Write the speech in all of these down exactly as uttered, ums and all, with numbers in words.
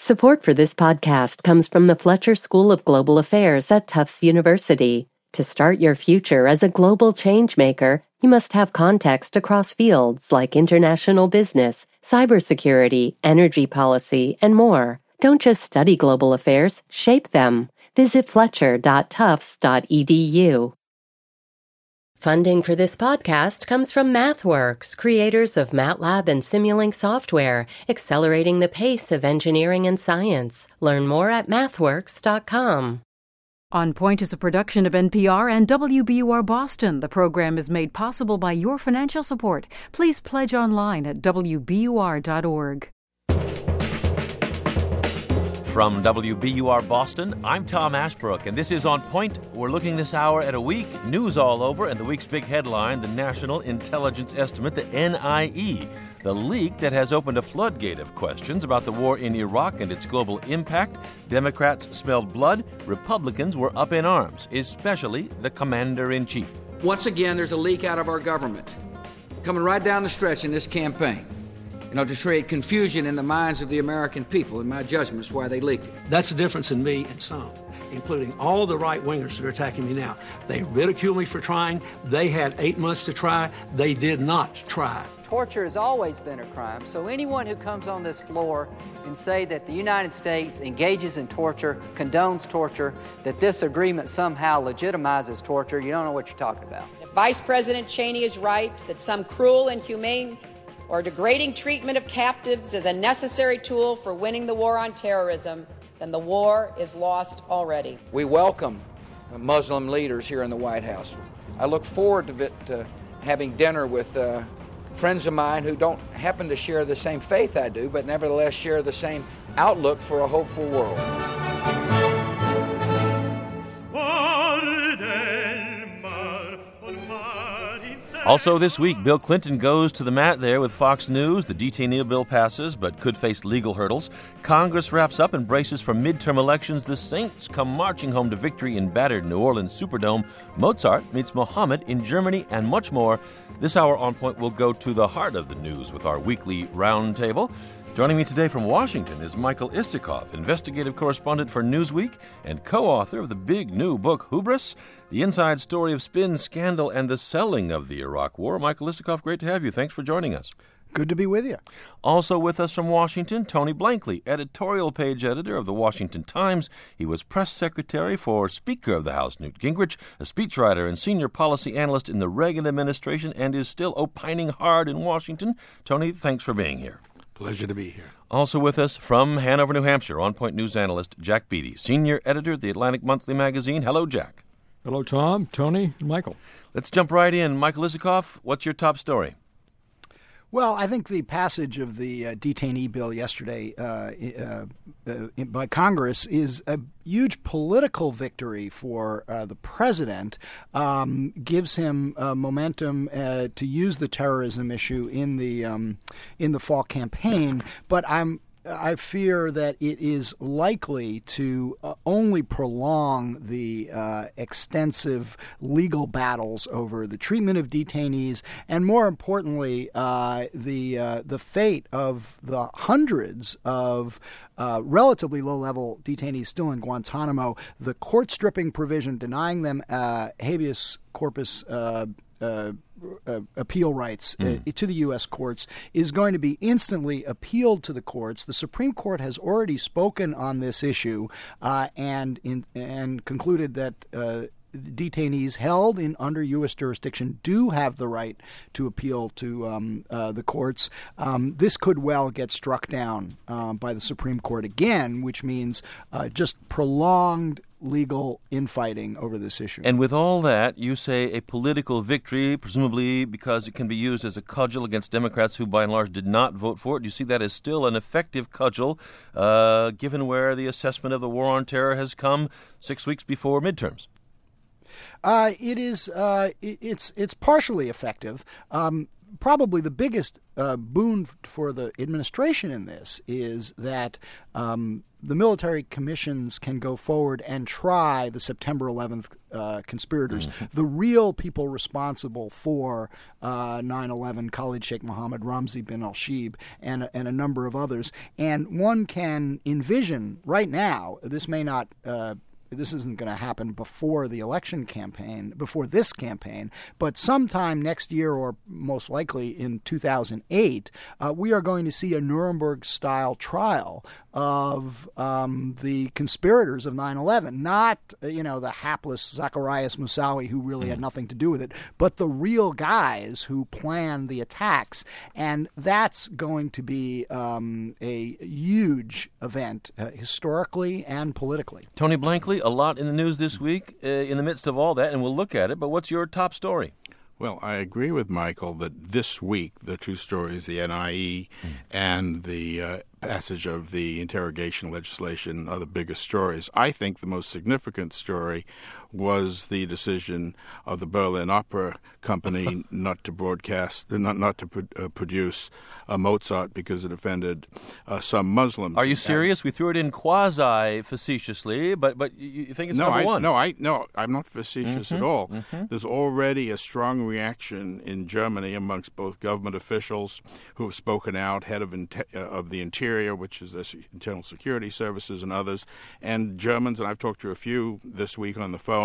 Support for this podcast comes from the Fletcher School of Global Affairs at Tufts University. To start your future as a global changemaker, you must have context across fields like international business, cybersecurity, energy policy, and more. Don't just study global affairs, shape them. Visit fletcher dot tufts dot e d u. Funding for this podcast comes from MathWorks, creators of MATLAB and Simulink software, accelerating the pace of engineering and science. Learn more at mathworks dot com. On Point is a production of N P R and W B U R Boston. The program is made possible by your financial support. Please pledge online at w b u r dot org. From W B U R Boston, I'm Tom Ashbrook, and this is On Point. We're looking this hour at a week, news all over, and the week's big headline, the National Intelligence Estimate, the N I E, the leak that has opened a floodgate of questions about the war in Iraq and its global impact. Democrats smelled blood, Republicans were up in arms, especially the commander-in-chief. Once again, there's a leak out of our government, coming right down the stretch in this campaign. You know, to create confusion in the minds of the American people, in my judgment, is why they leaked it. That's the difference in me and some, including all the right-wingers that are attacking me now. They ridicule me for trying. They had eight months to try. They did not try. Torture has always been a crime, so anyone who comes on this floor and say that the United States engages in torture, condones torture, that this agreement somehow legitimizes torture, you don't know what you're talking about. If Vice President Cheney is right that some cruel, inhumane, or degrading treatment of captives is a necessary tool for winning the war on terrorism, then the war is lost already. We welcome Muslim leaders here in the White House. I look forward to it, uh, having dinner with uh, friends of mine who don't happen to share the same faith I do, but nevertheless share the same outlook for a hopeful world. Also this week, Bill Clinton goes to the mat there with Fox News. The detainee bill passes, but could face legal hurdles. Congress wraps up and braces for midterm elections. The Saints come marching home to victory in battered New Orleans Superdome. Mozart meets Muhammad in Germany, and much more. This hour on Point will go to the heart of the news with our weekly roundtable. Joining me today from Washington is Michael Isikoff, investigative correspondent for Newsweek and co-author of the big new book, Hubris, The Inside Story of Spin, Scandal, and the Selling of the Iraq War. Michael Isikoff, great to have you. Thanks for joining us. Good to be with you. Also with us from Washington, Tony Blankley, editorial page editor of the Washington Times. He was press secretary for Speaker of the House Newt Gingrich, a speechwriter and senior policy analyst in the Reagan administration, and is still opining hard in Washington. Tony, thanks for being here. Pleasure to be here. Also with us from Hanover, New Hampshire, On Point News analyst Jack Beatty, senior editor at the Atlantic Monthly magazine. Hello, Jack. Hello, Tom, Tony, and Michael. Let's jump right in. Michael Isikoff, what's your top story? Well, I think the passage of the uh, detainee bill yesterday uh, uh, uh, by Congress is a huge political victory for uh, the president, um, gives him uh, momentum uh, to use the terrorism issue in the um, in the fall campaign. But I'm I fear that it is likely to uh, only prolong the uh, extensive legal battles over the treatment of detainees, and more importantly, uh, the uh, the fate of the hundreds of uh, relatively low-level detainees still in Guantanamo. The court-stripping provision denying them uh, habeas corpus Uh, Uh, uh, appeal rights mm. uh, to the U S courts is going to be instantly appealed to the courts. The Supreme Court has already spoken on this issue uh, and in, and concluded that uh, detainees held in under U S jurisdiction do have the right to appeal to um, uh, the courts. Um, this could well get struck down um, by the Supreme Court again, which means uh, just prolonged legal infighting over this issue. And with all that, you say a political victory, presumably because it can be used as a cudgel against Democrats who, by and large, did not vote for it. Do you see that as still an effective cudgel, uh, given where the assessment of the war on terror has come six weeks before midterms? Uh, it is. Uh, it, it's it's partially effective. Um, probably the biggest uh, boon for the administration in this is that um, the military commissions can go forward and try the September eleventh uh, conspirators, mm-hmm. the real people responsible for uh, nine eleven, Khalid Sheikh Mohammed, Ramzi bin al-Shibh, and, and a number of others. And one can envision right now, this may not uh, This isn't going to happen before the election campaign, before this campaign, but sometime next year, or most likely in two thousand eight, uh, we are going to see a Nuremberg-style trial of um, the conspirators of nine eleven, not, you know, the hapless Zacarias Moussaoui who really mm. had nothing to do with it, but the real guys who planned the attacks. And that's going to be um, a huge event, uh, historically and politically. Tony Blankley, a lot in the news this week uh, in the midst of all that, and we'll look at it, but what's your top story? Well, I agree with Michael that this week the two stories, the N I E mm. and the uh, passage of the interrogation legislation, are the biggest stories. I think the most significant story was the decision of the Berlin Opera Company not to broadcast, not not to pro- uh, produce uh, Mozart because it offended uh, some Muslims. Are you serious? And we threw it in quasi facetiously, but but you think it's no, number I, one? No, I no, I'm not facetious mm-hmm, at all. Mm-hmm. There's already a strong reaction in Germany amongst both government officials who have spoken out, head of inte- uh, of the Interior, which is the Internal Security Services, and others, and Germans, and I've talked to a few this week on the phone.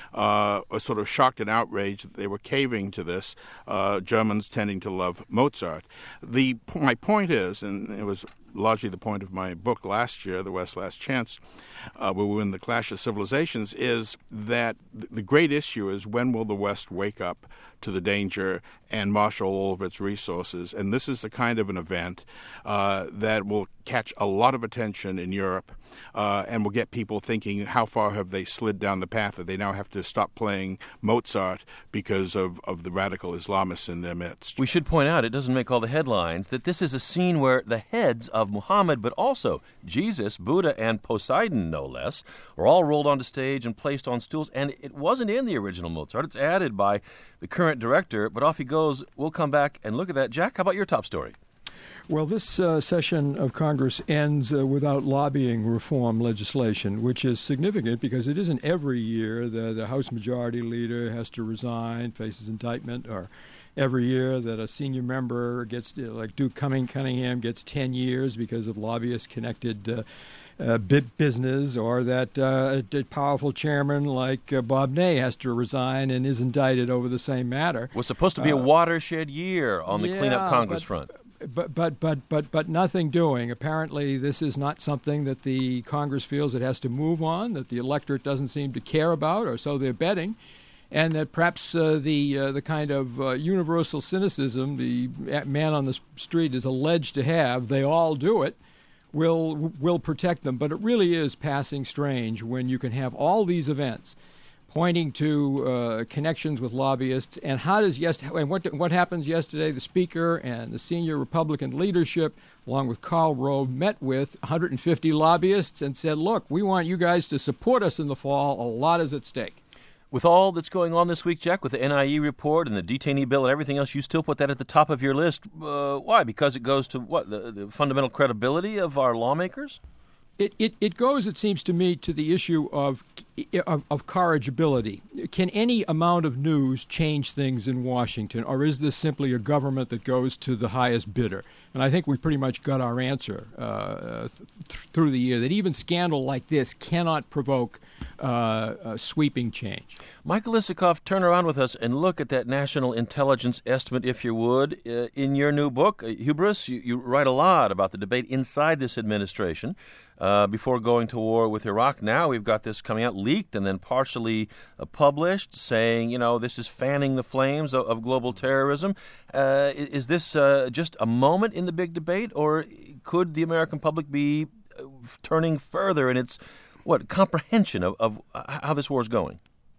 Uh, are sort of shocked and outraged that they were caving to this, uh, Germans tending to love Mozart. The My point is, and it was largely the point of my book last year, The West's Last Chance, uh, where we were in the Clash of Civilizations, is that the great issue is when will the West wake up to the danger and marshal all of its resources. And this is the kind of an event uh, that will catch a lot of attention in Europe uh, and will get people thinking, how far have they slid down the path that they now have to stop playing Mozart because of, of the radical Islamists in their midst. We should point out, it doesn't make all the headlines, that this is a scene where the heads of Muhammad, but also Jesus, Buddha, and Poseidon, no less, are all rolled onto stage and placed on stools. And it wasn't in the original Mozart. It's added by the current director, but off he goes. We'll come back and look at that. Jack, how about your top story? Well, this uh, session of Congress ends uh, without lobbying reform legislation, which is significant because it isn't every year that the House Majority Leader has to resign, faces indictment, or every year that a senior member gets, like Duke Cunningham, gets ten years because of lobbyist-connected uh, uh, big business, or that uh, a powerful chairman like uh, Bob Ney has to resign and is indicted over the same matter. It was supposed to be uh, a watershed year on the yeah, cleanup Congress but, front. But but but but but nothing doing. Apparently, this is not something that the Congress feels it has to move on, that the electorate doesn't seem to care about, or so they're betting, and that perhaps uh, the uh, the kind of uh, universal cynicism the man on the street is alleged to have, they all do it, will will protect them. But it really is passing strange when you can have all these events pointing to uh, connections with lobbyists, and how does yes and what what happens yesterday? The Speaker and the senior Republican leadership, along with Karl Rove, met with one hundred fifty lobbyists and said, "Look, we want you guys to support us in the fall. A lot is at stake." With all that's going on this week, Jack, with the N I E report and the detainee bill and everything else, you still put that at the top of your list. Uh, why? Because it goes to what the, the fundamental credibility of our lawmakers. It, it it goes, it seems to me, to the issue of, of of corrigibility. Can any amount of news change things in Washington, or is this simply a government that goes to the highest bidder? And I think we pretty much got our answer uh, th- through the year, that even scandal like this cannot provoke uh, a sweeping change. Michael Isikoff, turn around with us and look at that national intelligence estimate, if you would. Uh, in your new book, uh, Hubris, you, you write a lot about the debate inside this administration. Uh, before going to war with Iraq. Now we've got this coming out, leaked and then partially uh, published, saying, you know, this is fanning the flames of, of global terrorism. Uh, is this uh, just a moment in the big debate, or could the American public be uh, turning further in its, what, comprehension of, of how this war is going?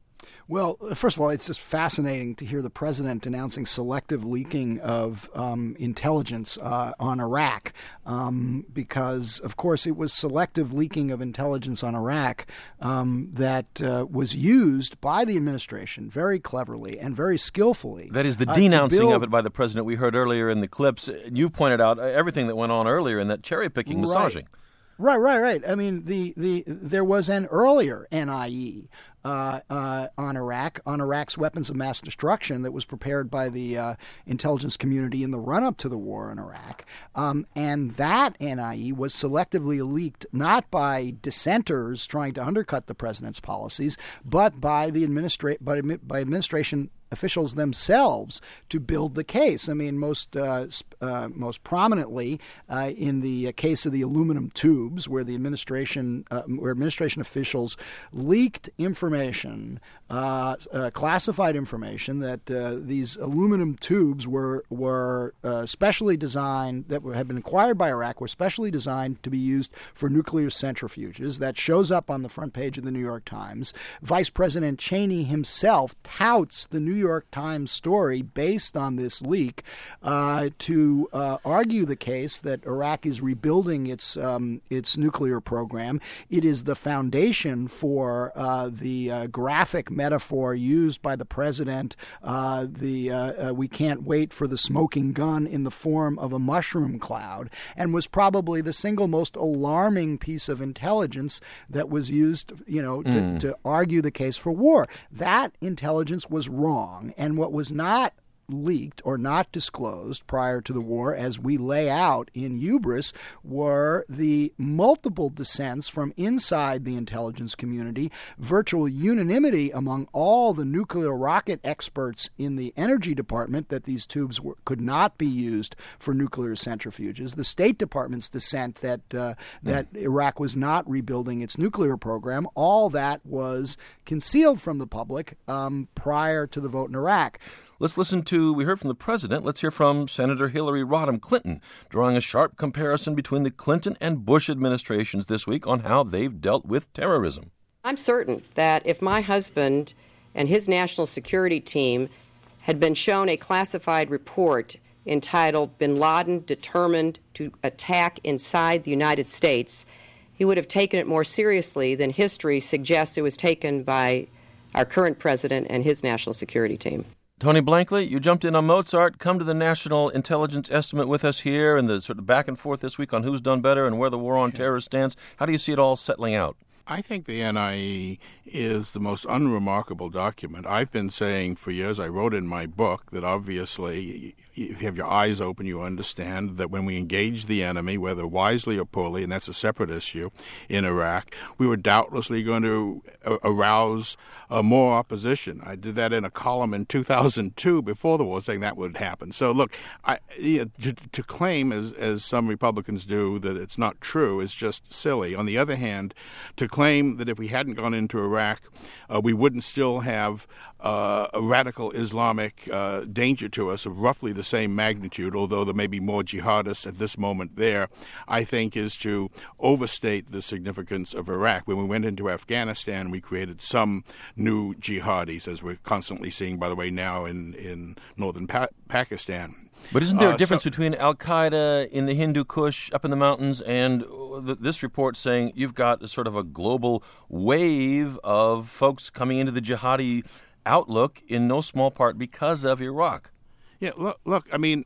Well, first of all, it's just fascinating to hear the president announcing selective leaking of um, intelligence uh, on Iraq, um, because, of course, it was selective leaking of intelligence on Iraq um, that uh, was used by the administration very cleverly and very skillfully. That is the uh, denouncing build... of it by the president we heard earlier in the clips. You pointed out everything that went on earlier in that cherry-picking Right. massaging. Right, right, right. I mean, the, the there was an earlier N I E uh, uh, on Iraq, on Iraq's weapons of mass destruction that was prepared by the uh, intelligence community in the run-up to the war in Iraq. Um, and that N I E was selectively leaked not by dissenters trying to undercut the president's policies, but by the administra- by, by administration officials themselves to build the case. I mean, most uh, uh, most prominently uh, in the case of the aluminum tubes, where the administration, uh, where administration officials leaked information, uh, uh, classified information that uh, these aluminum tubes were were uh, specially designed, that had been acquired by Iraq, were specially designed to be used for nuclear centrifuges. That shows up on the front page of the New York Times. Vice President Cheney himself touts the New York York Times story based on this leak uh, to uh, argue the case that Iraq is rebuilding its um, its nuclear program. It is the foundation for uh, the uh, graphic metaphor used by the president, uh, the uh, uh, we can't wait for the smoking gun in the form of a mushroom cloud, and was probably the single most alarming piece of intelligence that was used, you know, to, mm. to argue the case for war. That intelligence was wrong. And what was not leaked or not disclosed prior to the war, as we lay out in Hubris, were the multiple dissents from inside the intelligence community, virtual unanimity among all the nuclear rocket experts in the Energy Department that these tubes were, could not be used for nuclear centrifuges, the State Department's dissent that uh, that mm. Iraq was not rebuilding its nuclear program. All that was concealed from the public um, prior to the vote in Iraq. Let's listen to, we heard from the president, let's hear from Senator Hillary Rodham Clinton, drawing a sharp comparison between the Clinton and Bush administrations this week on how they've dealt with terrorism. I'm certain that if my husband and his national security team had been shown a classified report entitled Bin Laden Determined to Attack Inside the United States, he would have taken it more seriously than history suggests it was taken by our current president and his national security team. Tony Blankley, you jumped in on Mozart. Come to the national intelligence estimate with us here and the sort of back and forth this week on who's done better and where the war on terror stands. How do you see it all settling out? I think the N I E is the most unremarkable document. I've been saying for years, I wrote in my book that obviously if you have your eyes open, you understand that when we engage the enemy, whether wisely or poorly, and that's a separate issue, in Iraq, we were doubtlessly going to arouse uh, more opposition. I did that in a column in two thousand two before the war, saying that would happen. So look, I, you know, to, to claim, as, as some Republicans do, that it's not true is just silly. On the other hand, to claim that if we hadn't gone into Iraq, uh, we wouldn't still have uh, a radical Islamic uh, danger to us of roughly the same magnitude, although there may be more jihadists at this moment there, I think is to overstate the significance of Iraq. When we went into Afghanistan, we created some new jihadis, as we're constantly seeing, by the way, now in, in northern pa- Pakistan. But isn't there a Uh, difference so- between Al-Qaeda in the Hindu Kush up in the mountains and th- this report saying you've got a sort of a global wave of folks coming into the jihadi outlook in no small part because of Iraq? Yeah, look, look I mean,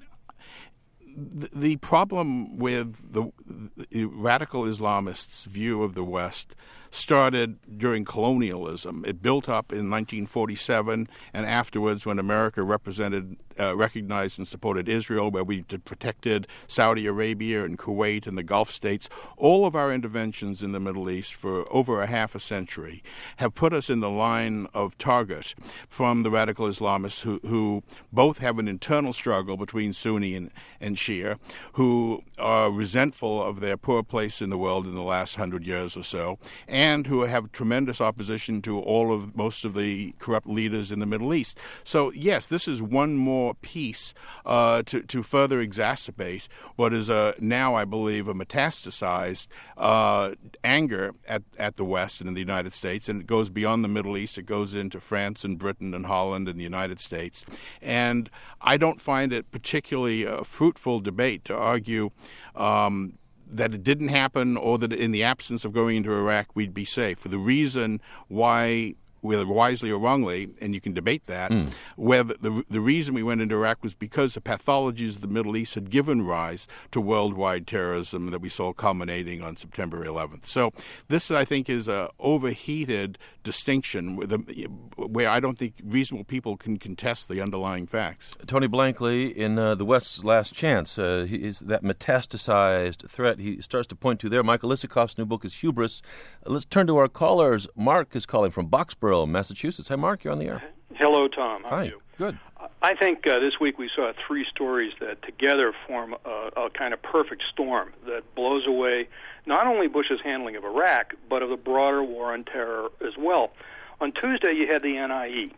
the, the problem with the, the radical Islamists' view of the West started during colonialism. It built up in nineteen forty-seven and afterwards when America represented, uh, recognized and supported Israel, where we protected Saudi Arabia and Kuwait and the Gulf states. All of our interventions in the Middle East for over a half a century have put us in the line of target from the radical Islamists who, who both have an internal struggle between Sunni and, and Bashir, who are resentful of their poor place in the world in the last hundred years or so, and who have tremendous opposition to all of most of the corrupt leaders in the Middle East. So, yes, this is one more piece uh, to, to further exacerbate what is a, now, I believe, a metastasized uh, anger at, at the West and in the United States, and it goes beyond the Middle East. It goes into France and Britain and Holland and the United States. And I don't find it particularly a fruitful debate to argue um, that it didn't happen or that in the absence of going into Iraq we'd be safe. For the reason why, whether wisely or wrongly, and you can debate that, mm. where the, the, the reason we went into Iraq was because the pathologies of the Middle East had given rise to worldwide terrorism that we saw culminating on September eleventh. So this, I think, is a overheated distinction where, the, where I don't think reasonable people can contest the underlying facts. Tony Blankley, in uh, The West's Last Chance, uh, he is that metastasized threat he starts to point to there. Michael Isikoff's new book is Hubris. Uh, let's turn to our callers. Mark is calling from Boxborough, Massachusetts. Hi, Mark. You're on the air. Hello, Tom. How Hi. are you? Good. I think uh, this week we saw three stories that together form a, a kind of perfect storm that blows away not only Bush's handling of Iraq, but of the broader war on terror as well. On Tuesday, you had the N I E,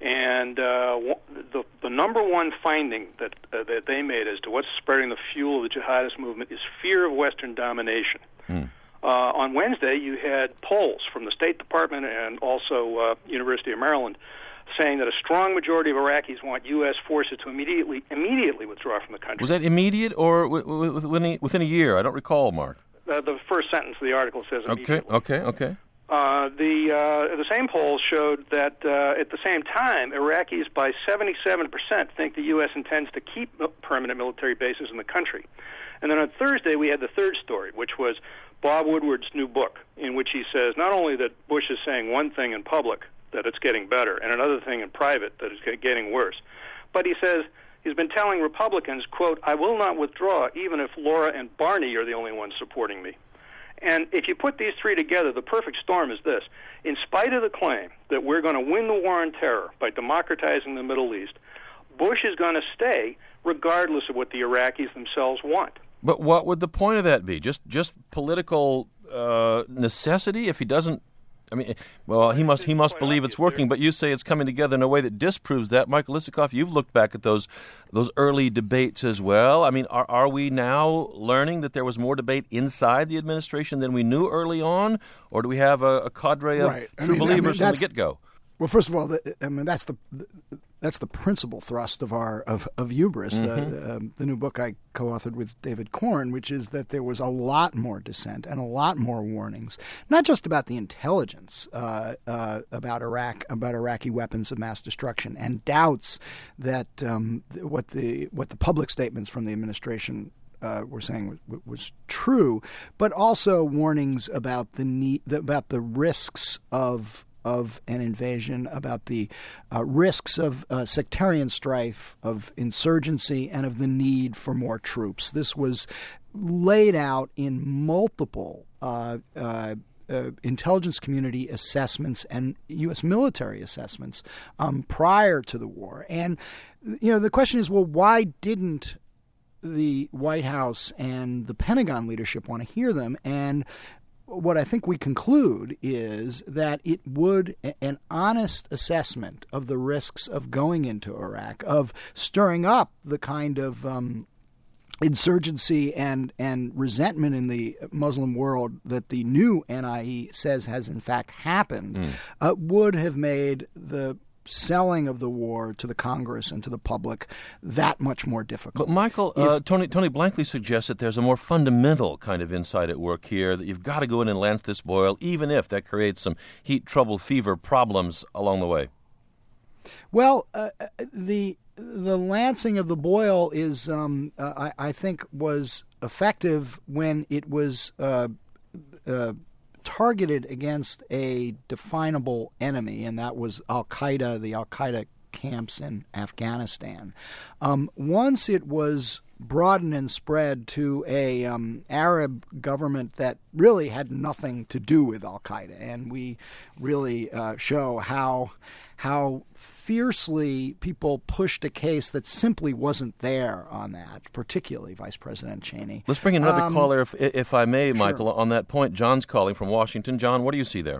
and uh, the, the number one finding that, uh, that they made as to what's spreading the fuel of the jihadist movement is fear of Western domination. Hmm. Uh, on Wednesday, you had polls from the State Department and also uh, University of Maryland saying that a strong majority of Iraqis want U S forces to immediately immediately withdraw from the country. Was that immediate or w- w- within, a, within a year? I don't recall, Mark. Uh, the first sentence of the article says immediately. Okay, okay, okay. Uh, the uh, the same polls showed that uh, at the same time, Iraqis by seventy-seven percent think the U S intends to keep permanent military bases in the country. And then on Thursday, we had the third story, which was Bob Woodward's new book, in which he says not only that Bush is saying one thing in public, that it's getting better, and another thing in private, that it's getting worse, but he says he's been telling Republicans, quote, I will not withdraw even if Laura and Barney are the only ones supporting me. And if you put these three together, the perfect storm is this. In spite of the claim that we're going to win the war on terror by democratizing the Middle East, Bush is going to stay regardless of what the Iraqis themselves want. But what would the point of that be? Just just political uh, necessity? If he doesn't, I mean, well, he must he must believe it's working. But you say it's coming together in a way that disproves that. Michael Isikoff, you've looked back at those those early debates as well. I mean, are are we now learning that there was more debate inside the administration than we knew early on, or do we have a, a cadre of right. true I mean, believers I mean, from the get-go? Well, first of all, the, I mean that's the that's the principal thrust of our of of Hubris, mm-hmm. the, um, the new book I co-authored with David Corn, which is that there was a lot more dissent and a lot more warnings, not just about the intelligence uh, uh, about Iraq, about Iraqi weapons of mass destruction, and doubts that um, what the what the public statements from the administration Uh, were saying was, was true, but also warnings about the need, about the risks of of an invasion, about the uh, risks of uh, sectarian strife, of insurgency, and of the need for more troops. This was laid out in multiple uh, uh, uh, intelligence community assessments and U S military assessments um, prior to the war. And, you know, the question is, well, why didn't the White House and the Pentagon leadership want to hear them? And what I think we conclude is that it would, an honest assessment of the risks of going into Iraq, of stirring up the kind of um, insurgency and, and resentment in the Muslim world that the new N I E says has in fact happened, mm. uh, would have made the selling of the war to the Congress and to the public that much more difficult. But Michael, if, uh, Tony Tony Blankley suggests that there's a more fundamental kind of insight at work here, that you've got to go in and lance this boil, even if that creates some heat, trouble, fever problems along the way. Well, uh, the the lancing of the boil is, um, uh, I, I think, was effective when it was uh, uh, targeted against a definable enemy, and that was Al-Qaeda, the Al-Qaeda camps in Afghanistan. Um, once it was broadened and spread to a um, Arab government that really had nothing to do with Al-Qaeda, and we really uh, show how how fiercely people pushed a case that simply wasn't there on that, particularly Vice President Cheney. Let's bring in another um, caller, if, if I may, Michael, sure. on that point. John's calling from Washington. John, what do you see there?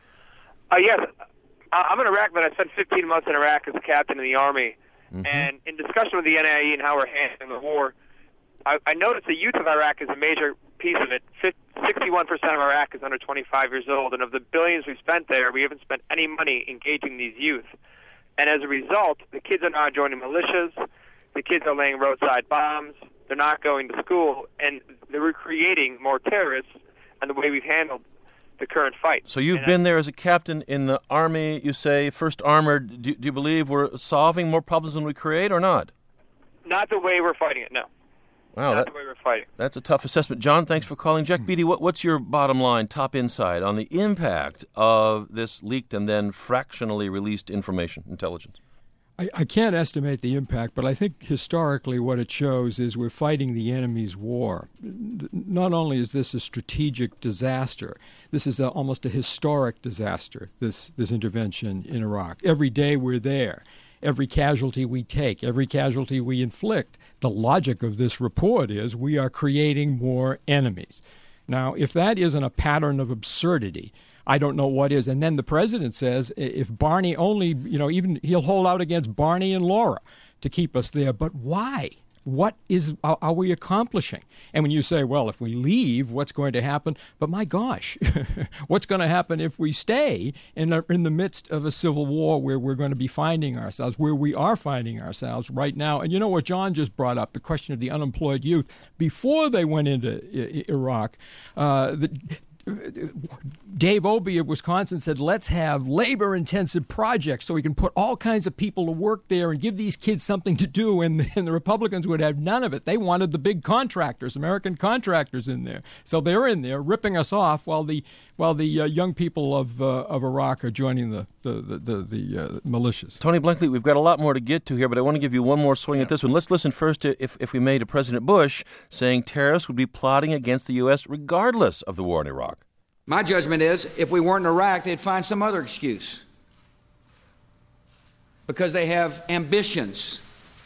Uh, yes, I'm an Iraq man. I spent fifteen months in Iraq as a captain in the Army. Mm-hmm. And in discussion with the N I A and how we're handling the war, I, I noticed the youth of Iraq is a major piece of it. sixty-one percent of Iraq is under twenty-five years old, and of the billions we've spent there, we haven't spent any money engaging these youth. And as a result, the kids are not joining militias, the kids are laying roadside bombs, they're not going to school, and they're creating more terrorists and the way we've handled the current fight. So you've and been I, there as a captain in the Army, you say, First Armored. Do, do you believe we're solving more problems than we create or not? Not the way we're fighting it, no. Wow, not that, the way we're fighting. That's a tough assessment. John, thanks for calling. Jack Beatty, what, what's your bottom line, top insight on the impact of this leaked and then fractionally released information, intelligence? I, I can't estimate the impact, but I think historically what it shows is we're fighting the enemy's war. Not only is this a strategic disaster, this is a, almost a historic disaster, this, this intervention in Iraq. Every day we're there. Every casualty we take, every casualty we inflict, the logic of this report is we are creating more enemies. Now, if that isn't a pattern of absurdity, I don't know what is. And then the president says if Barney only, you know, even he'll hold out against Barney and Laura to keep us there. But why? What is are, are we accomplishing? And when you say, well, if we leave, what's going to happen? But my gosh, what's going to happen if we stay in, a, in the midst of a civil war where we're going to be finding ourselves, where we are finding ourselves right now? And you know what John just brought up, the question of the unemployed youth. Before they went into I- Iraq, uh, the Dave Obey of Wisconsin said, let's have labor-intensive projects so we can put all kinds of people to work there and give these kids something to do, and, and the Republicans would have none of it. They wanted the big contractors, American contractors in there. So they're in there ripping us off while the while the uh, young people of uh, of Iraq are joining the, the, the, the, the uh, militias. Tony Blankley, we've got a lot more to get to here, but I want to give you one more swing yeah. at this one. Let's listen first, to, if, if we may, to President Bush saying terrorists would be plotting against the U S regardless of the war in Iraq. My judgment is if we weren't in Iraq, they'd find some other excuse because they have ambitions.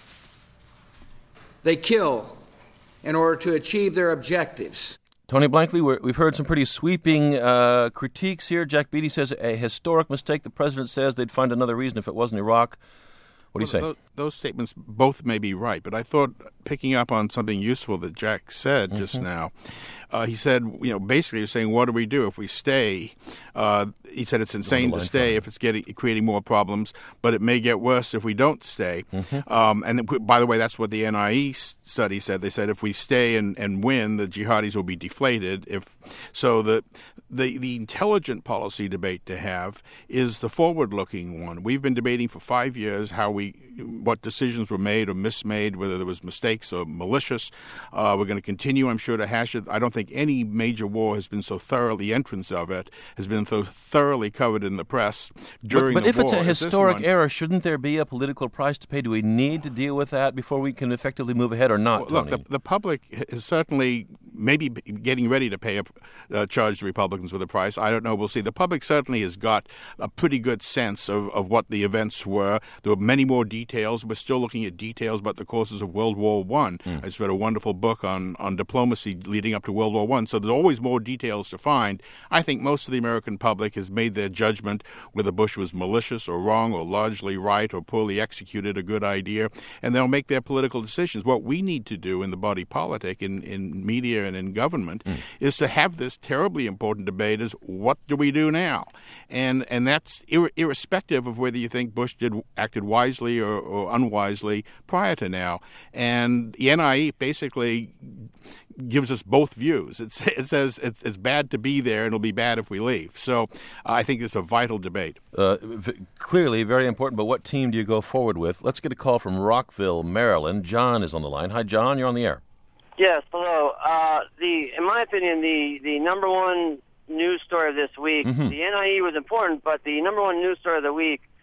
They kill in order to achieve their objectives. Tony Blankley, we're, we've heard some pretty sweeping uh, critiques here. Jack Beatty says a historic mistake. The president says they'd find another reason if it wasn't Iraq. What do you well, say? Those, those statements both may be right, but I thought, picking up on something useful that Jack said mm-hmm. just now, uh, he said, you know, basically he was saying, what do we do if we stay? Uh, he said it's insane to stay if it's getting creating more problems, but it may get worse if we don't stay. Mm-hmm. Um, and by the way, that's what the N I E study said. They said if we stay and, and win, the jihadis will be deflated. If so, the the the intelligent policy debate to have is the forward-looking one. We've been debating for five years how we what decisions were made or mismade, whether there was mistakes or malicious. Uh, we're going to continue, I'm sure, to hash it. I don't think any major war has been so thoroughly, the entrance of it has been so thoroughly covered in the press during but, but the war. But if war, it's a historic error, shouldn't there be a political price to pay? Do we need to deal with that before we can effectively move ahead or not, well, Tony? Look, the, the public is certainly maybe getting ready to pay a, uh, charge the Republicans with a price. I don't know. We'll see. The public certainly has got a pretty good sense of, of what the events were. There were many more details. We're still looking at details about the causes of World War One. Mm. I just read a wonderful book on, on diplomacy leading up to World War One. So there's always more details to find. I think most of the American public has made their judgment whether Bush was malicious or wrong or largely right or poorly executed, a good idea, and they'll make their political decisions. What we need to do in the body politic, in, in media and in government, mm. is to have this terribly important debate is what do we do now? And and that's ir- irrespective of whether you think Bush did acted wisely or, or unwisely prior to now. And the N I E basically gives us both views. It's, it says it's, it's bad to be there and it'll be bad if we leave. So uh, I think it's a vital debate. Uh, v- clearly very important, but what team do you go forward with? Let's get a call from Rockville, Maryland. John is on the line. Hi, John. You're on the air. Yes, hello. Uh, the in my opinion, the, the number one news story of this week, mm-hmm. the N I E was important, but the number one news story of the week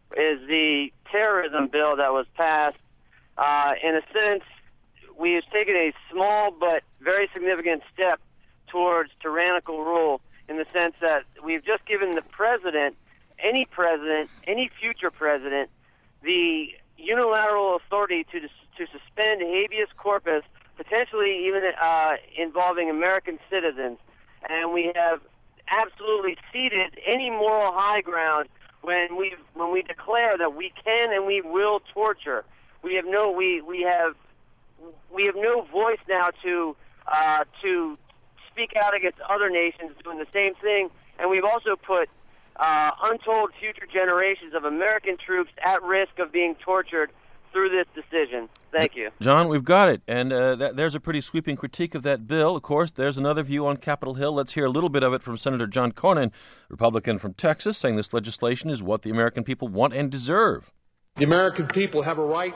is the terrorism bill that was passed. Uh, in a sense, we have taken a small but very significant step towards tyrannical rule in the sense that we've just given the president, any president, any future president, the unilateral authority to to suspend habeas corpus, potentially even uh, involving American citizens. And we have absolutely ceded any moral high ground when we when we declare that we can and we will torture. We have no we we have we have no voice now to uh, to speak out against other nations doing the same thing. And we've also put uh, untold future generations of American troops at risk of being tortured through this decision. Thank you. John, we've got it. And uh, that, there's a pretty sweeping critique of that bill. Of course, there's another view on Capitol Hill. Let's hear a little bit of it from Senator John Cornyn, Republican from Texas, saying this legislation is what the American people want and deserve. The American people have a right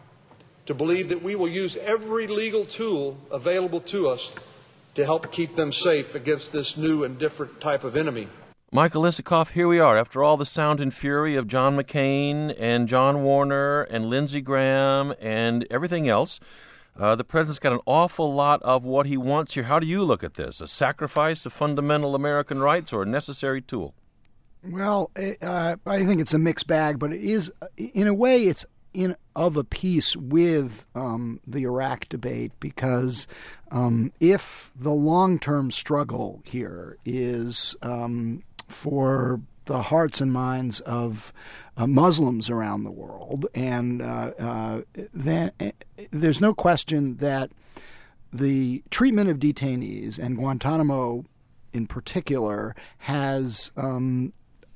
to believe that we will use every legal tool available to us to help keep them safe against this new and different type of enemy. Michael Isikoff, here we are. After all the sound and fury of John McCain and John Warner and Lindsey Graham and everything else, uh, the president's got an awful lot of what he wants here. How do you look at this? A sacrifice of fundamental American rights or a necessary tool? Well, uh, I think it's a mixed bag, but it is, in a way, it's in of a piece with um, the Iraq debate, because um, if the long-term struggle here is um, for the hearts and minds of uh, Muslims around the world, and uh, uh, then uh, there's no question that the treatment of detainees, and Guantanamo in particular, has um,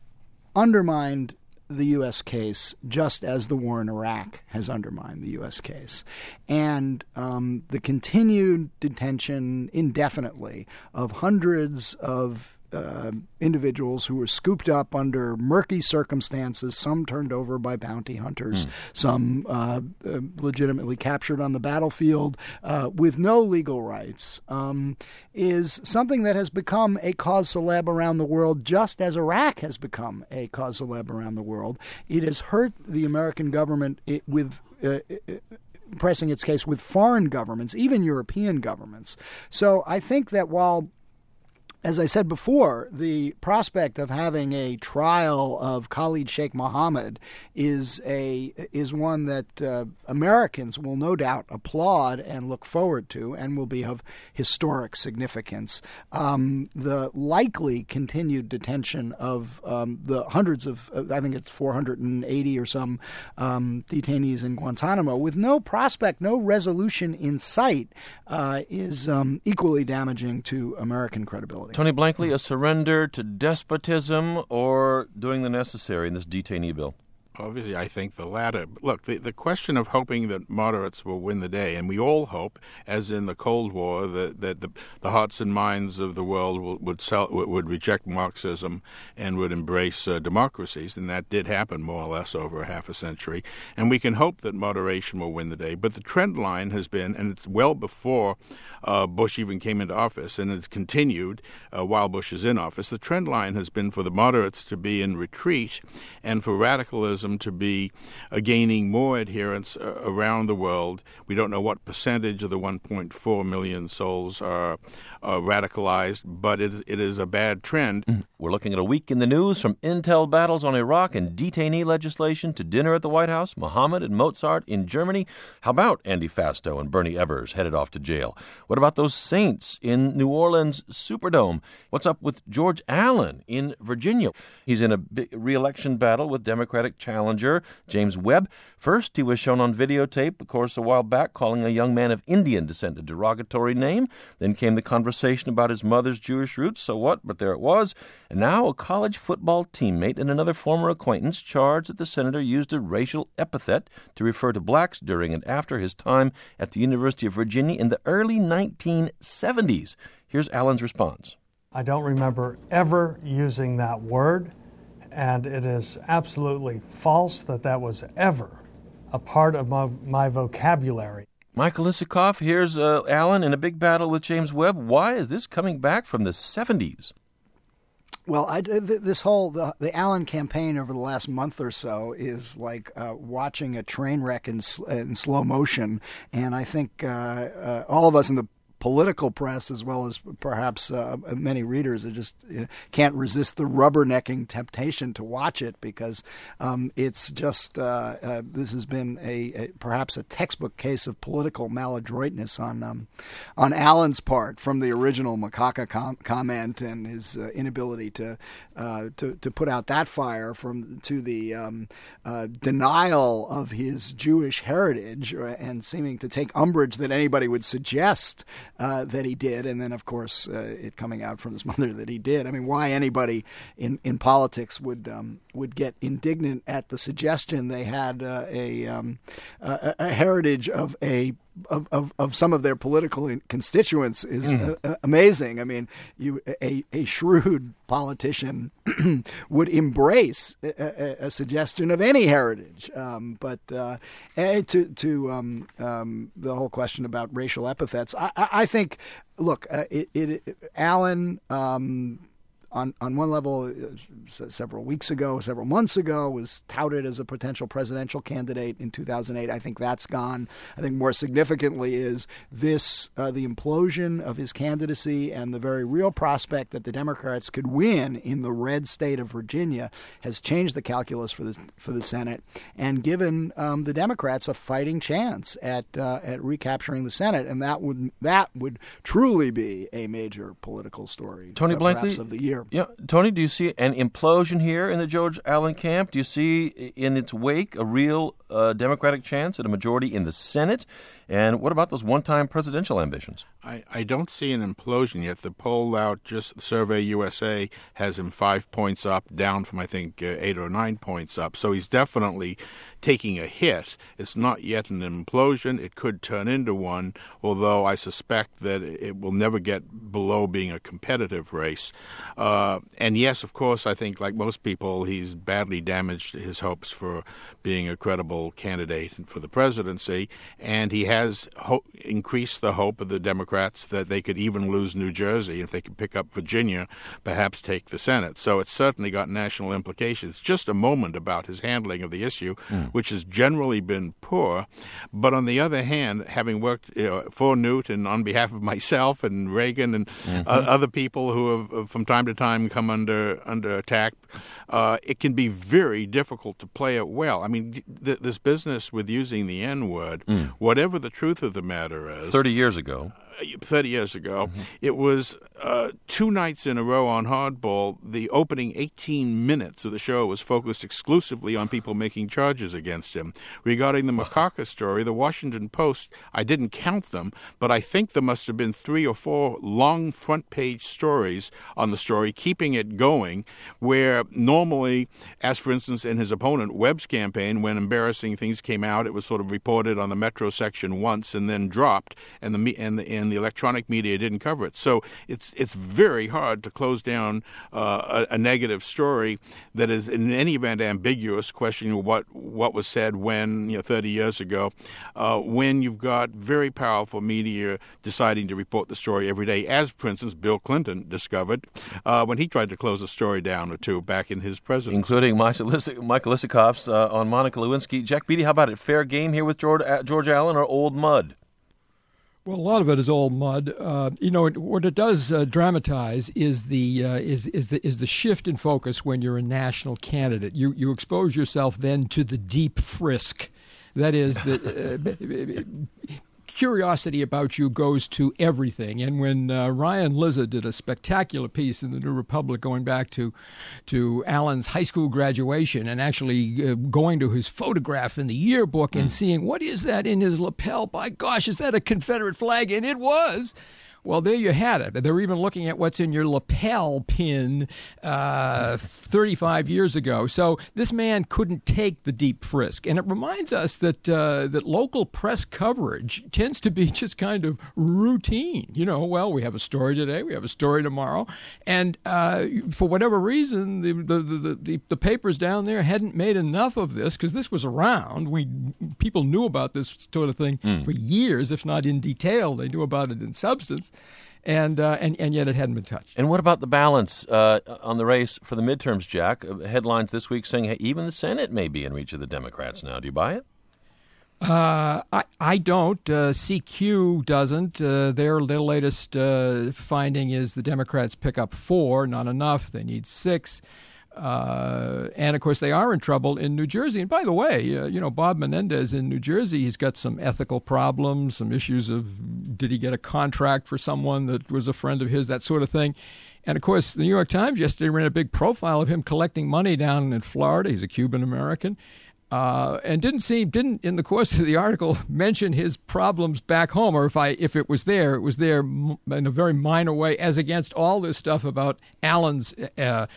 undermined the U S case, just as the war in Iraq has undermined the U S case. And um, the continued detention indefinitely of hundreds of uh, individuals who were scooped up under murky circumstances, some turned over by bounty hunters, mm. some uh, uh, legitimately captured on the battlefield uh, with no legal rights, um, is something that has become a cause célèbre around the world, just as Iraq has become a cause célèbre around the world. It has hurt the American government it, with uh, pressing its case with foreign governments, even European governments. So I think that while, as I said before, the prospect of having a trial of Khalid Sheikh Mohammed is a is one that uh, Americans will no doubt applaud and look forward to, and will be of historic significance. Um, the likely continued detention of um, the hundreds of, I think it's four hundred eighty or some um, detainees in Guantanamo, with no prospect, no resolution in sight, uh, is um, equally damaging to American credibility. Tony Blankley, a surrender to despotism or doing the necessary in this detainee bill? Obviously, I think the latter. Look, the, the question of hoping that moderates will win the day, and we all hope, as in the Cold War, that, that the, the hearts and minds of the world will, would sell, would reject Marxism and would embrace uh, democracies, and that did happen more or less over a half a century. And we can hope that moderation will win the day. But the trend line has been, and it's well before uh, Bush even came into office, and it's continued uh, while Bush is in office, the trend line has been for the moderates to be in retreat and for radicalism to be uh, gaining more adherents uh, around the world. We don't know what percentage of the one point four million souls are uh, radicalized, but it, it is a bad trend. Mm. We're looking at a week in the news, from intel battles on Iraq and detainee legislation to dinner at the White House, Muhammad and Mozart in Germany. How about Andy Fasto and Bernie Ebbers headed off to jail? What about those Saints in New Orleans Superdome? What's up with George Allen in Virginia? He's in a big re-election battle with Democratic challenger James Webb. First, he was shown on videotape, of course, a while back, calling a young man of Indian descent a derogatory name. Then came the conversation about his mother's Jewish roots. So what? But there it was. And now a college football teammate and another former acquaintance charged that the senator used a racial epithet to refer to blacks during and after his time at the University of Virginia in the early nineteen seventies. Here's Allen's response. I don't remember ever using that word, and it is absolutely false that that was ever a part of my, my vocabulary. Michael Isikoff, here's uh, Allen in a big battle with James Webb. Why is this coming back from the seventies? Well, I, this whole the, the Allen campaign over the last month or so is like uh, watching a train wreck in, in slow motion, and I think uh, uh, all of us in the political press, as well as perhaps uh, many readers, are just you know, can't resist the rubbernecking temptation to watch it because um, it's just uh, uh, this has been a, a perhaps a textbook case of political maladroitness on um, on Allen's part, from the original Macaca com- comment and his uh, inability to, uh, to to put out that fire, from to the um, uh, denial of his Jewish heritage and seeming to take umbrage that anybody would suggest Uh, that he did, and then, of course, uh, it coming out from his mother that he did. I mean, why anybody in, in politics would um, would get indignant at the suggestion they had uh, a, um, a a heritage of a Of, of, of some of their political constituents is mm. uh, amazing. I mean, you a, a shrewd politician would embrace a, a, a suggestion of any heritage. Um, but uh, to to um, um, the whole question about racial epithets, I, I think, look, uh, it, it, Allen. Um, On, on one level, uh, several weeks ago, several months ago, was touted as a potential presidential candidate in two thousand eight. I think that's gone. I think more significantly is this, uh, the implosion of his candidacy and the very real prospect that the Democrats could win in the red state of Virginia has changed the calculus for the, for the Senate and given um, the Democrats a fighting chance at uh, at recapturing the Senate. And that would that would truly be a major political story, Tony uh, Blankley, perhaps of the year. Yeah, Tony, do you see an implosion here in the George Allen camp? Do you see in its wake a real uh, Democratic chance at a majority in the Senate? And what about those one-time presidential ambitions? I, I don't see an implosion yet. The poll out, just Survey U S A, has him five points up, down from, I think, uh, eight or nine points up. So he's definitely taking a hit. It's not yet an implosion. It could turn into one, although I suspect that it will never get below being a competitive race. Uh, and yes, of course, I think, like most people, he's badly damaged his hopes for being a credible candidate for the presidency, and he has ho- increased the hope of the Democrats that they could even lose New Jersey. If they could pick up Virginia, perhaps take the Senate. So it's certainly got national implications. Just a moment about his handling of the issue, mm. which has generally been poor. But on the other hand, having worked you know, for Newt and on behalf of myself and Reagan and mm-hmm. uh, other people who have from time to time come under under attack, uh, it can be very difficult to play it well. I mean, th- this business with using the N-word, mm. whatever the truth of the matter is. Thirty years ago. thirty years ago, mm-hmm. it was uh, two nights in a row on Hardball. The opening eighteen minutes of the show was focused exclusively on people making charges against him. Regarding the Macaca story, the Washington Post, I didn't count them, but I think there must have been three or four long front-page stories on the story, keeping it going, where normally, as for instance in his opponent Webb's campaign, when embarrassing things came out, it was sort of reported on the Metro section once and then dropped, and the and the and the electronic media didn't cover it. So it's it's very hard to close down uh, a, a negative story that is in any event ambiguous, questioning what what was said when, you know, thirty years ago, uh, when you've got very powerful media deciding to report the story every day, as, for instance, Bill Clinton discovered uh, when he tried to close a story down or two back in his presidency. Including Michael Isikoff's uh, on Monica Lewinsky. Jack Beatty, how about it? Fair game here with George, uh, George Allen or old mud? Well, a lot of it is old mud. Uh, you know, it, what it does uh, dramatize is the uh, is is the is the shift in focus when you're a national candidate. You you expose yourself then to the deep frisk. That is that. Uh, Curiosity about you goes to everything. And when uh, Ryan Lizza did a spectacular piece in the New Republic going back to to Allen's high school graduation and actually uh, going to his photograph in the yearbook mm. and seeing, what is that in his lapel? By gosh, is that a Confederate flag? And it was. Well, there you had it. They're even looking at what's in your lapel pin uh, thirty-five years ago. So this man couldn't take the deep frisk. And it reminds us that uh, that local press coverage tends to be just kind of routine. You know, well, we have a story today, we have a story tomorrow. And uh, for whatever reason, the, the, the, the, the papers down there hadn't made enough of this, because this was around. We People knew about this sort of thing mm. for years, if not in detail. They knew about it in substance. And, uh, and and yet it hadn't been touched. And what about the balance uh, on the race for the midterms, Jack? Uh, headlines this week saying hey, even the Senate may be in reach of the Democrats now. Do you buy it? Uh, I I don't. Uh, C Q doesn't. Uh, their their latest uh, finding is the Democrats pick up four, not enough. They need six. Uh, and, of course, they are in trouble in New Jersey. And, by the way, uh, you know, Bob Menendez in New Jersey, he's got some ethical problems, some issues of did he get a contract for someone that was a friend of his, that sort of thing. And, of course, the New York Times yesterday ran a big profile of him collecting money down in Florida. He's a Cuban-American. Uh, and didn't seem didn't in the course of the article mention his problems back home, or if I if it was there, it was there in a very minor way, as against all this stuff about Allen's uh,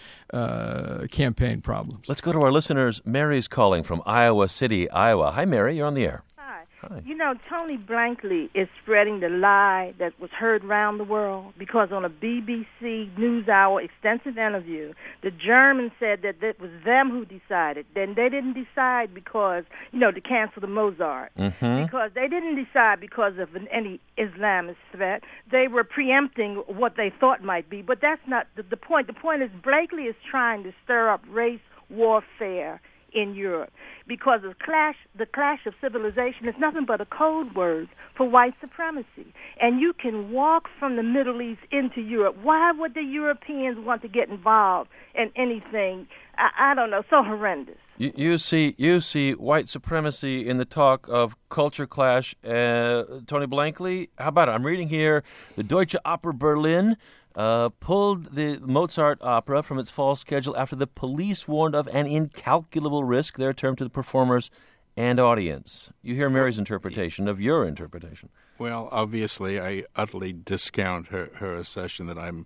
uh, campaign problems. Let's go to our listeners. Mary's calling from Iowa City, Iowa. Hi, Mary. You're on the air. Hi. Hi. You know, Tony Blankley is spreading the lie that was heard around the world because on a B B C NewsHour extensive interview, the Germans said that it was them who decided. Then they didn't decide because, you know, to cancel the Mozart. Mm-hmm. Because they didn't decide because of an, any Islamist threat. They were preempting what they thought might be. But that's not the, the point. The point is Blankley is trying to stir up race warfare in Europe, because the clash, the clash of civilization is nothing but a code word for white supremacy. And you can walk from the Middle East into Europe. Why would the Europeans want to get involved in anything, I, I don't know, so horrendous? You, you see, you see white supremacy in the talk of culture clash. Uh, Tony Blankley, how about it? I'm reading here, the Deutsche Oper Berlin Uh, pulled the Mozart opera from its fall schedule after the police warned of an incalculable risk, their term, to the performers and audience. You hear Mary's interpretation of your interpretation. Well, obviously, I utterly discount her, her assertion that I'm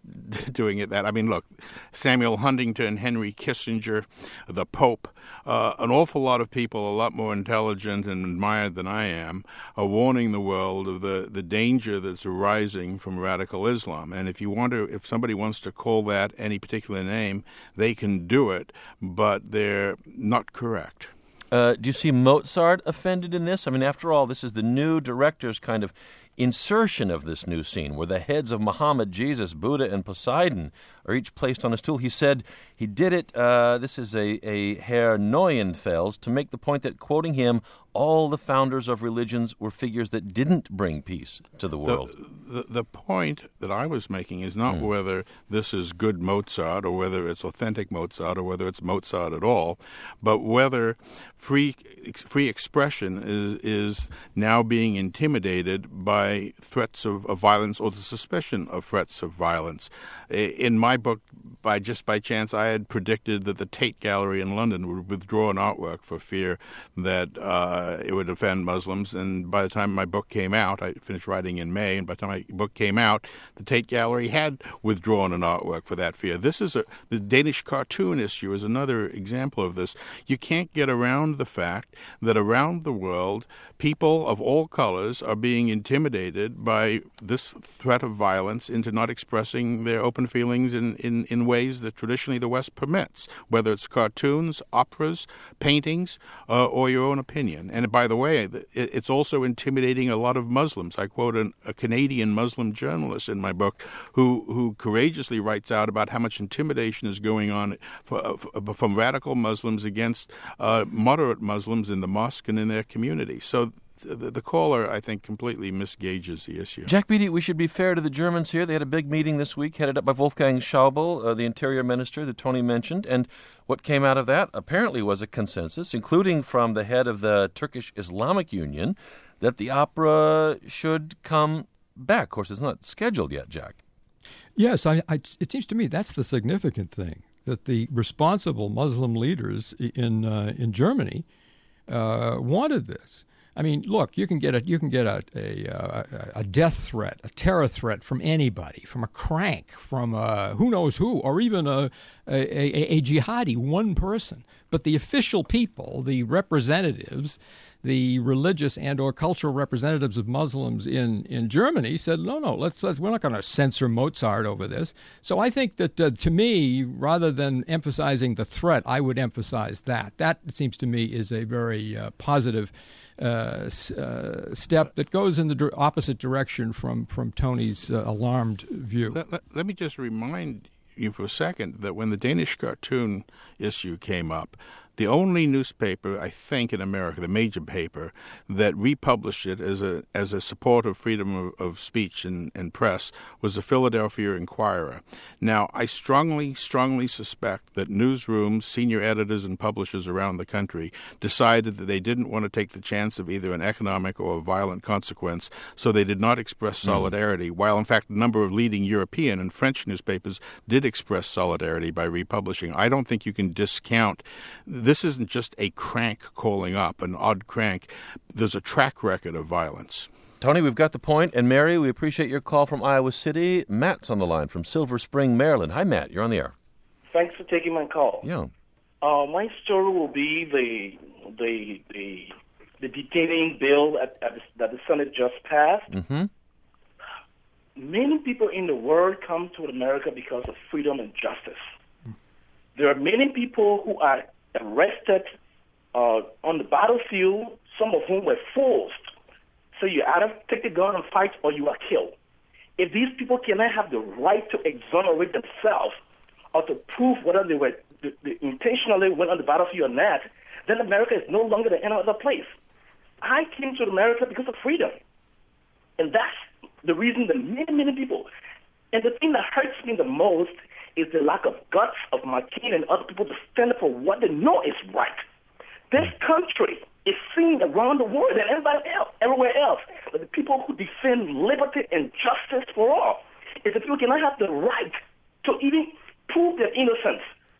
doing it that. I mean, look, Samuel Huntington, Henry Kissinger, the Pope, uh, an awful lot of people, a lot more intelligent and admired than I am, are warning the world of the, the danger that's arising from radical Islam. And if you want to, if somebody wants to call that any particular name, they can do it, but they're not correct. Uh, do you see Mozart offended in this? I mean, after all, this is the new director's kind of insertion of this new scene, where the heads of Muhammad, Jesus, Buddha, and Poseidon are each placed on a stool. He said he did it, uh, this is a, a Herr Neuenfels, to make the point that, quoting him, all the founders of religions were figures that didn't bring peace to the world. The, the, the point that I was making is not mm. whether this is good Mozart or whether it's authentic Mozart or whether it's Mozart at all, but whether free free expression is, is now being intimidated by threats of, of violence or the suspicion of threats of violence. In my book, by just by chance, I had predicted that the Tate Gallery in London would withdraw an artwork for fear that uh, it would offend Muslims. And by the time my book came out, I finished writing in May, and by the time my book came out, the Tate Gallery had withdrawn an artwork for that fear. This is a the Danish cartoon issue is another example of this. You can't get around the fact that around the world, people of all colors are being intimidated by this threat of violence into not expressing their open feelings in, in, in ways that traditionally the West permits, whether it's cartoons, operas, paintings, uh, or your own opinion. And by the way, it's also intimidating a lot of Muslims. I quote an, a Canadian Muslim journalist in my book who, who courageously writes out about how much intimidation is going on for, for, from radical Muslims against uh, moderate Muslims in the mosque and in their community. So The, the caller, I think, completely misgauges the issue. Jack Beatty, we should be fair to the Germans here. They had a big meeting this week headed up by Wolfgang Schäuble, uh, the interior minister that Tony mentioned. And what came out of that apparently was a consensus, including from the head of the Turkish Islamic Union, that the opera should come back. Of course, it's not scheduled yet, Jack. Yes, I, I, it seems to me that's the significant thing, that the responsible Muslim leaders in uh, in Germany uh, wanted this. I mean, look, you can get a you can get a a, a death threat, a terror threat from anybody, from a crank, from a, who knows who, or even a, a, a, a jihadi, one person. But the official people, the representatives, the religious and or cultural representatives of Muslims in, in Germany said, no, no, let's, let's we're not going to censor Mozart over this. So I think that, uh, to me, rather than emphasizing the threat, I would emphasize that. That, it seems to me, is a very uh, positive uh, uh, step that goes in the di- opposite direction from, from Tony's uh, alarmed view. Let, let, let me just remind you for a second that when the Danish cartoon issue came up, the only newspaper, I think, in America, the major paper, that republished it as a as a support of freedom of, of speech and, and press was the Philadelphia Inquirer. Now, I strongly, strongly suspect that newsrooms, senior editors, and publishers around the country decided that they didn't want to take the chance of either an economic or a violent consequence, so they did not express solidarity, mm. while, in fact, a number of leading European and French newspapers did express solidarity by republishing. I don't think you can discount. This isn't just a crank calling up, an odd crank. There's a track record of violence. Tony, we've got the point. And Mary, we appreciate your call from Iowa City. Matt's on the line from Silver Spring, Maryland. Hi, Matt. You're on the air. Thanks for taking my call. Yeah. Uh, my story will be the the the, the detaining bill at, at the, that the Senate just passed. Mm-hmm. Many people in the world come to America because of freedom and justice. There are many people who are arrested uh, on the battlefield, some of whom were forced. So you either take the gun and fight or you are killed. If these people cannot have the right to exonerate themselves or to prove whether they were they, they intentionally went on the battlefield or not, then America is no longer the any other place. I came to America because of freedom. And that's the reason that many, many people, and the thing that hurts me the most is the lack of guts of McCain and other people to stand up for what they know is right. This country is seen around the world and everybody else, everywhere else, that the people who defend liberty and justice for all is the people cannot have the right to even prove their innocence.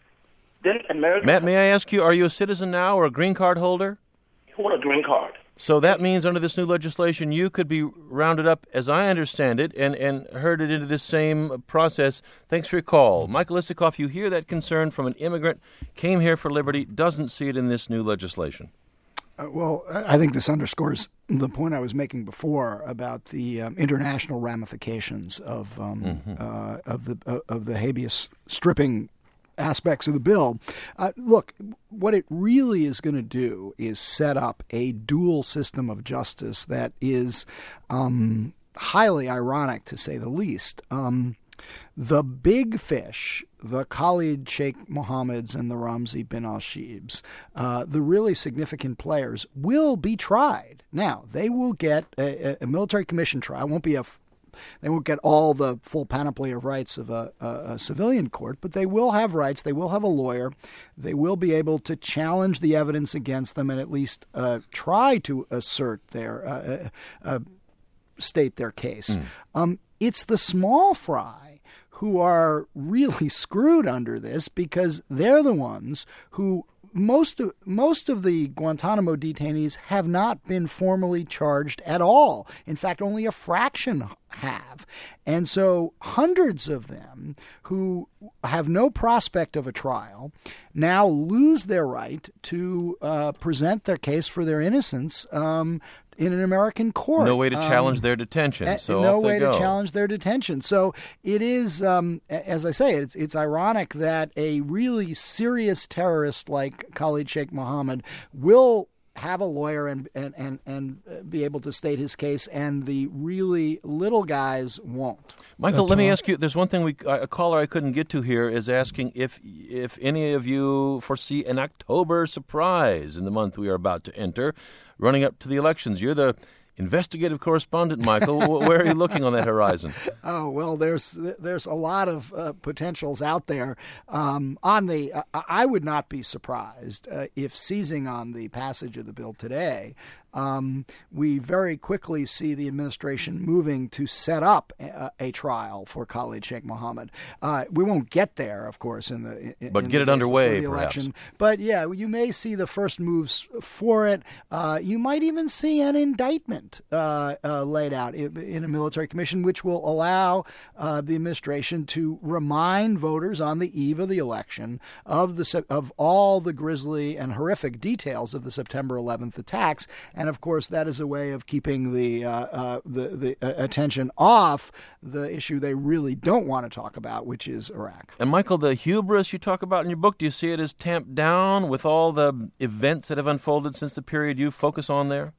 Then America... Matt, may I ask you, are you a citizen now or a green card holder? Hold a green card. So that means under this new legislation, you could be rounded up, as I understand it, and, and herded into this same process. Thanks for your call. Michael Isikoff, you hear that concern from an immigrant, came here for liberty, doesn't see it in this new legislation. Uh, well, I think this underscores the point I was making before about the um, international ramifications of um, mm-hmm. uh, of the uh, of the habeas stripping aspects of the bill. Uh, look, what it really is going to do is set up a dual system of justice that is um, highly ironic, to say the least. Um, the big fish, the Khalid Sheikh Mohammeds and the Ramzi bin al-Shibs, uh, the really significant players, will be tried. Now, they will get a, a military commission trial. It won't be a They won't get all the full panoply of rights of a, a, a civilian court, but they will have rights. They will have a lawyer. They will be able to challenge the evidence against them and at least uh, try to assert their uh, uh, state their case. Mm. Um, it's the small fry who are really screwed under this because they're the ones who Most of most of the Guantanamo detainees have not been formally charged at all. In fact, only a fraction have. And so hundreds of them who have no prospect of a trial now lose their right to uh, present their case for their innocence um, in an American court. No way to challenge um, their detention. So no off they way go. to challenge their detention. So it is, um, as I say, it's it's ironic that a really serious terrorist like Khalid Sheikh Mohammed will have a lawyer and and, and, and be able to state his case, and the really little guys won't. Michael, let me ask you, there's one thing we a caller I couldn't get to here is asking if if any of you foresee an October surprise in the month we are about to enter, running up to the elections. You're the investigative correspondent, Michael. Where are you looking on that horizon? Oh, well, there's there's a lot of uh, potentials out there. Um, on the, uh, I would not be surprised uh, if seizing on the passage of the bill today, um, we very quickly see the administration moving to set up a, a trial for Khalid Sheikh Mohammed. Uh, we won't get there, of course, in the in, but in get the it underway, the perhaps. Election. But yeah, you may see the first moves for it. Uh, you might even see an indictment uh, uh, laid out in, in a military commission, which will allow uh, the administration to remind voters on the eve of the election of the of all the grisly and horrific details of the September eleventh attacks. And of course, that is a way of keeping the uh, uh, the, the uh, attention off the issue they really don't want to talk about, which is Iraq. And Michael, the hubris you talk about in your book, do you see it as tamped down with all the events that have unfolded since the period you focus on there?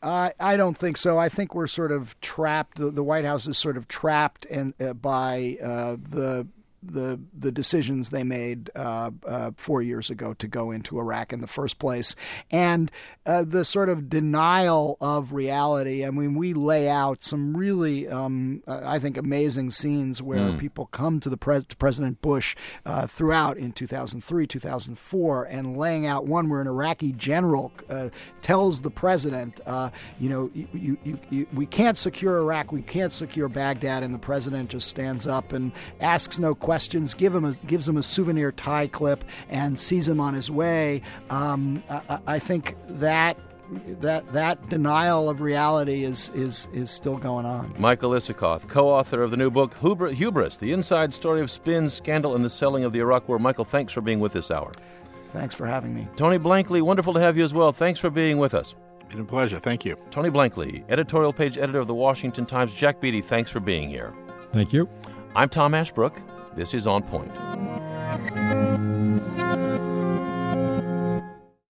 I I don't think so. I think we're sort of trapped. The, the White House is sort of trapped and uh, by uh, the. the the decisions they made uh, uh, four years ago to go into Iraq in the first place, and uh, the sort of denial of reality. I mean, we lay out some really, um, I think, amazing scenes where Mm. people come to the pres- to President Bush uh, throughout in two thousand three, two thousand four, and laying out one where an Iraqi general uh, tells the president, uh, you know, you, you, you, you, we can't secure Iraq, we can't secure Baghdad, and the president just stands up and asks no questions. Questions, give him a, gives him a souvenir tie clip, and sees him on his way. Um, I, I think that that that denial of reality is is is still going on. Michael Isikoff, co-author of the new book Hubris, Hubris, The Inside Story of Spin, Scandal, and the Selling of the Iraq War. Michael, thanks for being with this hour. Thanks for having me. Tony Blankley, wonderful to have you as well. Thanks for being with us. It's been a pleasure. Thank you. Tony Blankley, editorial page editor of the Washington Times. Jack Beatty, thanks for being here. Thank you. I'm Tom Ashbrook. This is On Point.